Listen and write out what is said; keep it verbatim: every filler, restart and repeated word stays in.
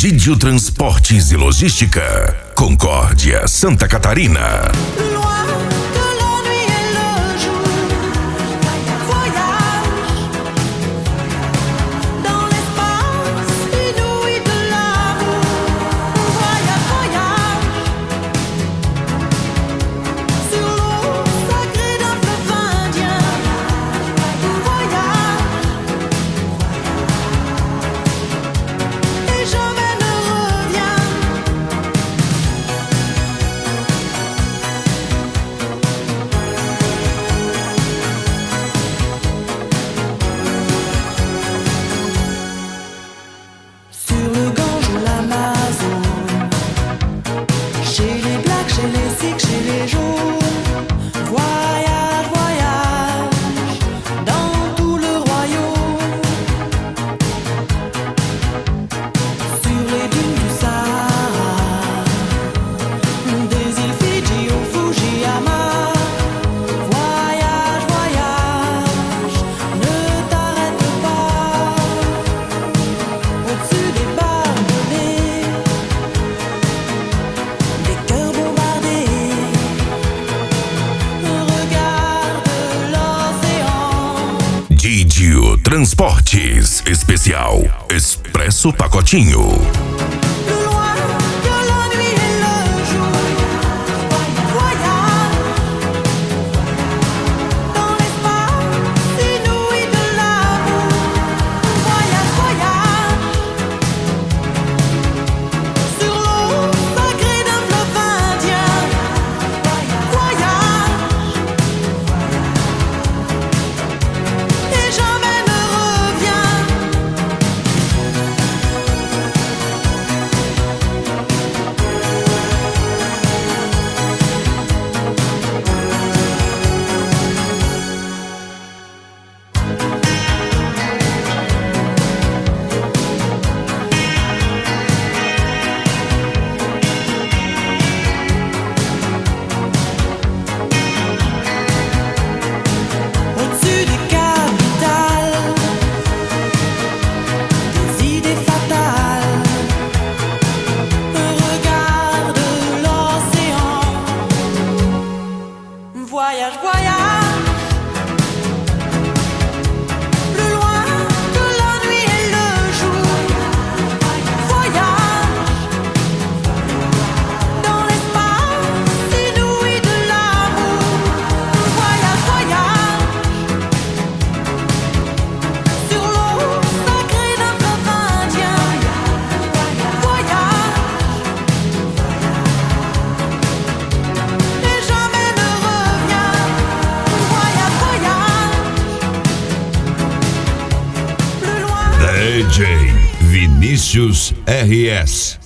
Didio Transportes e Logística, Concórdia, Santa Catarina. Didio Transportes, especial Expresso Pacotinho. Voyage, voyage, plus loin que la nuit et le jour. Voyage dans l'espace inouï de l'amour. Voyage, voyage sur l'eau sacrée d'un fleuve indien. Voyage et jamais ne revient. D J Vinícius R S.